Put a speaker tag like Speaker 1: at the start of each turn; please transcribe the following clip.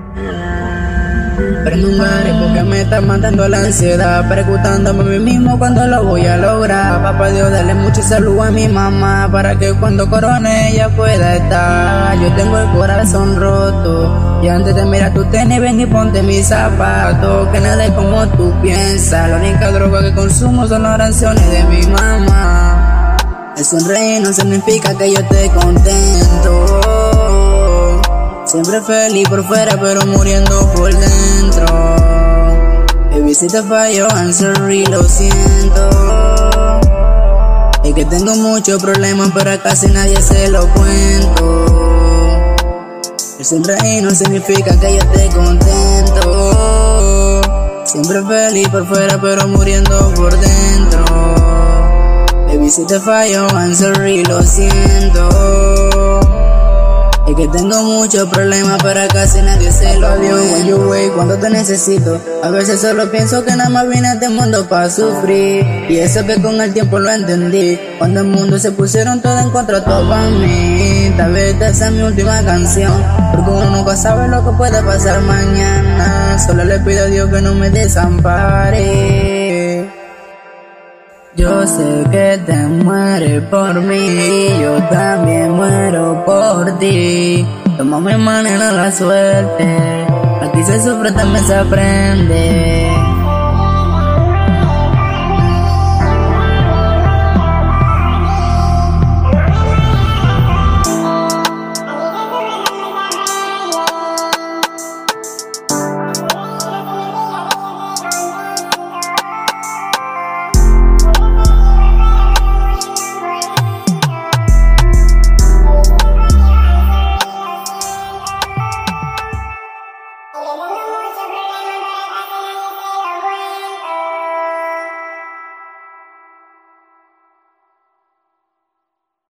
Speaker 1: Prendo un gare porque me está matando la ansiedad, preguntándome a mí mismo cuándo lo voy a lograr. Papá Dios, dale mucha salud a mi mamá, para que cuando corone ella pueda estar. Yo tengo el corazón roto, y antes de mirar tu tenis, ven y ponte mis zapatos. Que nada es como tú piensas, la única droga que consumo son las oraciones de mi mamá. El sonreír no significa que yo esté contento, siempre feliz por fuera pero muriendo por dentro. Baby, si te fallo, I'm sorry, lo siento. Es que tengo muchos problemas pero a casi nadie se lo cuento. El sonreír no significa que yo esté contento, siempre feliz por fuera pero muriendo por dentro. Baby, si te fallo, I'm sorry, lo siento. Es que tengo muchos problemas pero casi nadie se lo dio. When you wait, cuando te necesito, a veces solo pienso que nada más vine a este mundo para sufrir. Y eso que con el tiempo lo entendí, cuando el mundo se pusieron todo en contra, todo para mí. Tal vez esta sea mi última canción, porque uno nunca sabe lo que puede pasar mañana. Solo le pido a Dios que no me desampare. Yo sé que te mueres por mí, yo también muero por ti. Toma mi manera la suerte, aquí se sufre, también se aprende.